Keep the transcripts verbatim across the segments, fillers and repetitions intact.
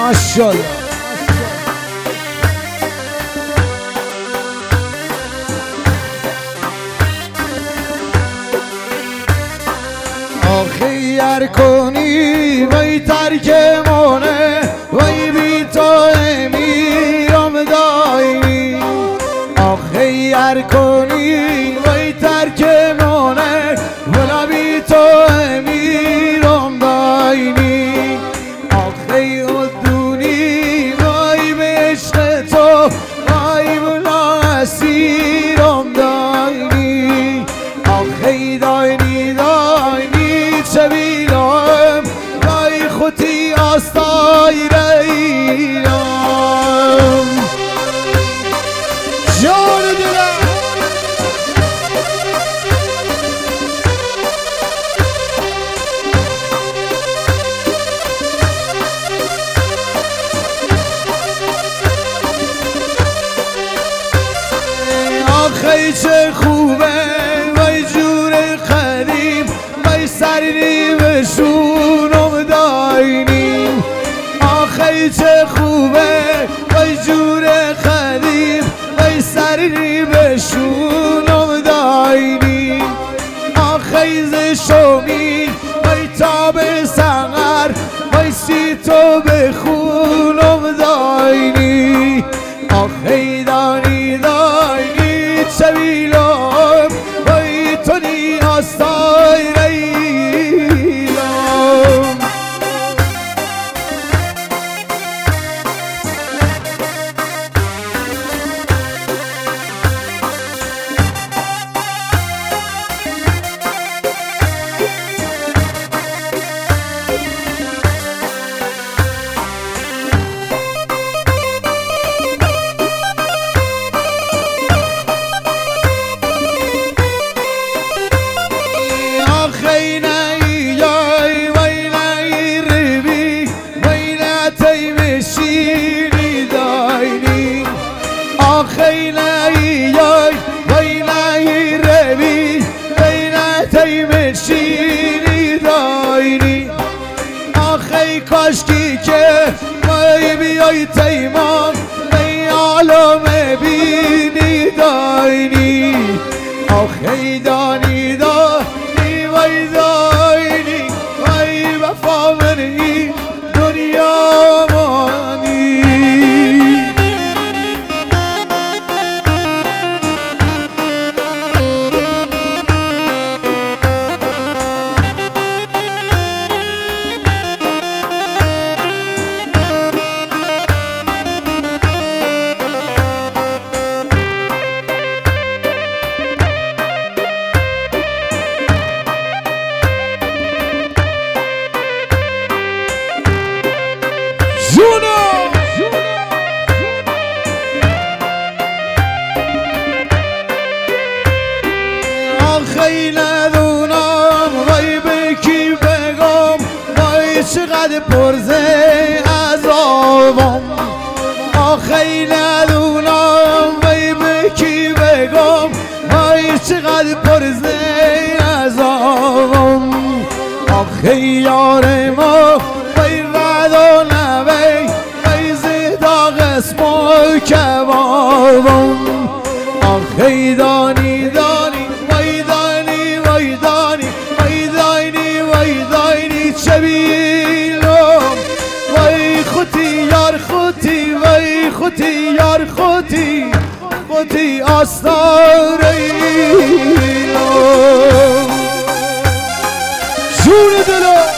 ماشاءالله. آخیر کنی وی ترک مانه وی بی تو امیرم داینی. آخیر کنی وی ترک مانه ولا بی تو امیرم داینی. آخیر دونی وی به عشق تو وی بلا اسیرم داینی. آخیر داینی داینی چه بیلم وی خودی آستای ریلم. جان دلم آخی چه خوبه وی جور قدیم وی سری بشونم داینیم. آخی چه خوبه وی جور قدیم وی سری بشونم داینیم. آخی ز شومی وی تاب سقر وی سی تو بخونم داینی. آخی دانی دانی چه بیلم وی تو نی آستای ریلم. کاشکی که وی بیای تیمان وی عالم بینی داینی. آخی دانی دانی وی داینی وی وفا منی دنیا مانی. آخی ندونم وی بکی بگم وی چقدر پرزه عذابم. آخی ندونم وی بکی بگم وی چقدر پرزه عذابم. آخی یار ما وی ردا نوی وی زیدا قسم و کبابم. آخی دانی دانی وی دانی وی دانی وی دانی وی دانی چه بیلم وی خودی یار خودی وی خودی یار خودی خودی آستان ریلم. جون دلم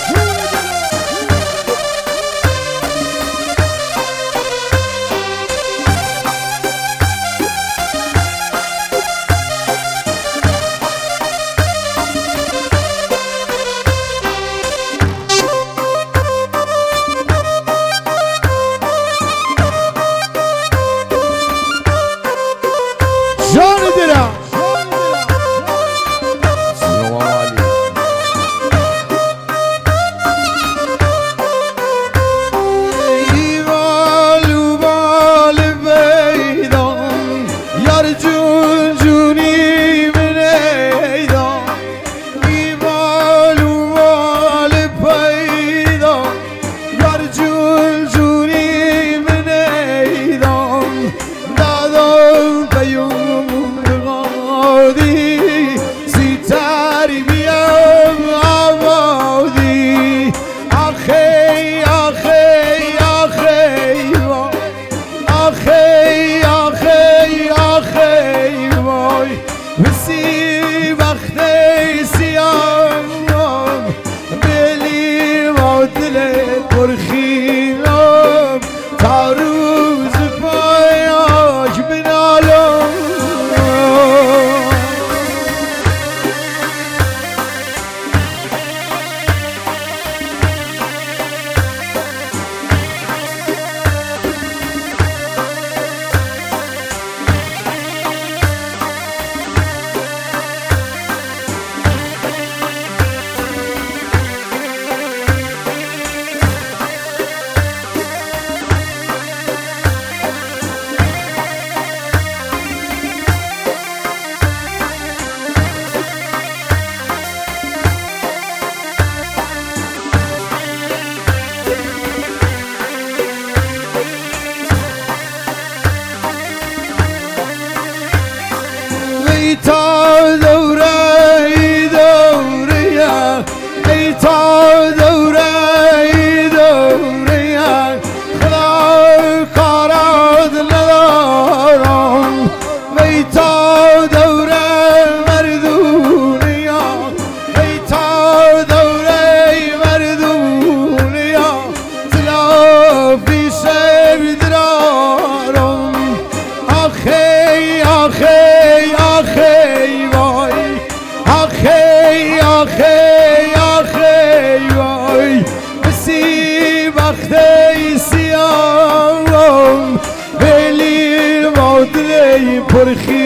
سیام ولی وادی پرخی